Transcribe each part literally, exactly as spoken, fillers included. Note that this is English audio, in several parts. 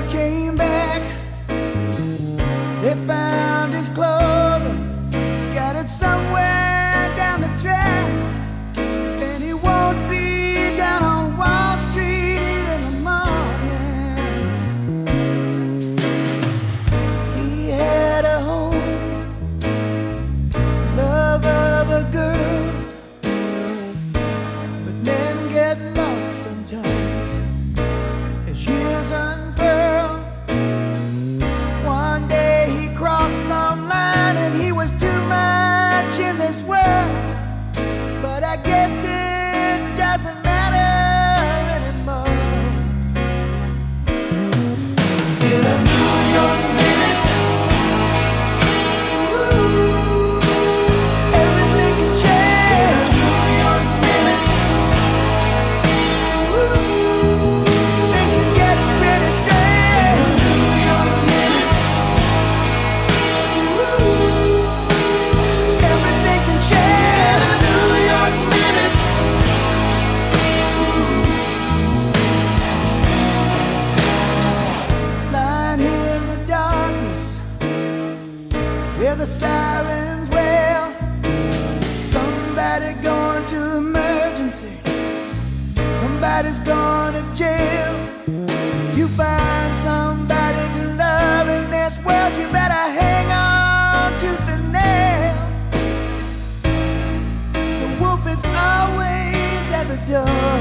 came back, they found his clothing scattered somewhere down the track. And he won't be down on Wall Street in the morning. He had a home, love of a girl, but men get lost sometimes as years unfurl. One day he crossed some line and he was too much in this world. But I guess it doesn't matter anymore. In a New York minute, ooh, everything can change. In a New York minute, ooh, things can get pretty strange. In a New York minute, ooh, everything can change. In a New York minute, lying here in the darkness, hear the sirens wail. Somebody going to emergency, somebody's going to jail. You find somebody to love in this world, you better hang on tooth and nail. The wolf is always at the door.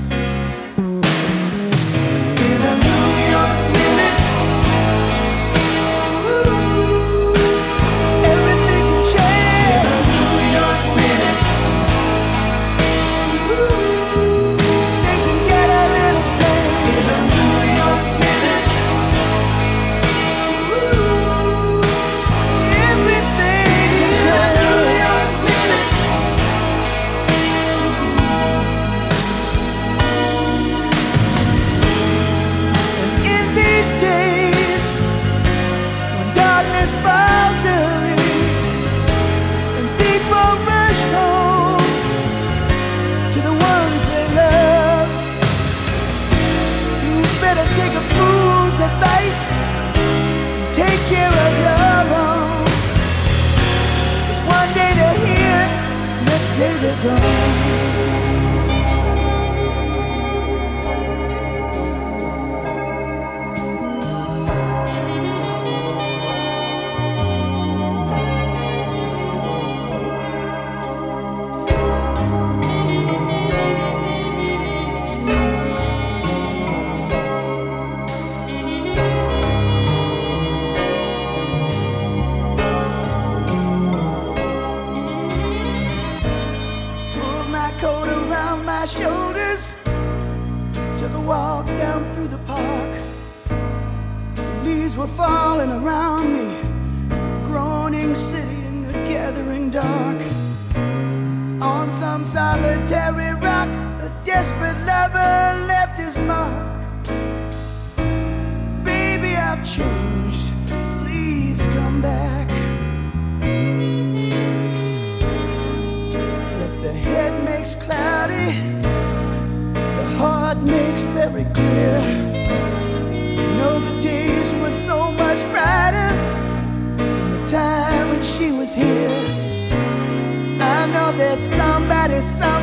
In a New York minute, ooh, everything can change. In a New York minute, ooh, things can get a little strange. In a New York minute, ooh, everything can change. In a New York minute. In these days, when darkness falls early and people rush home to the ones they love, you better take a fool's advice and take care of your own. 'Cause one day they're here, next day they're gone. Pulled my coat around my shoulders, took a walk down through the park. The leaves were falling around me, groaning city in the gathering dark. On some solitary rock, a desperate lover left his mark. Baby, I've changed, please come back. But the head makes cloudy, the heart makes very clear. You know the days were so much brighter the time when she was here. I know there's somebody, somebody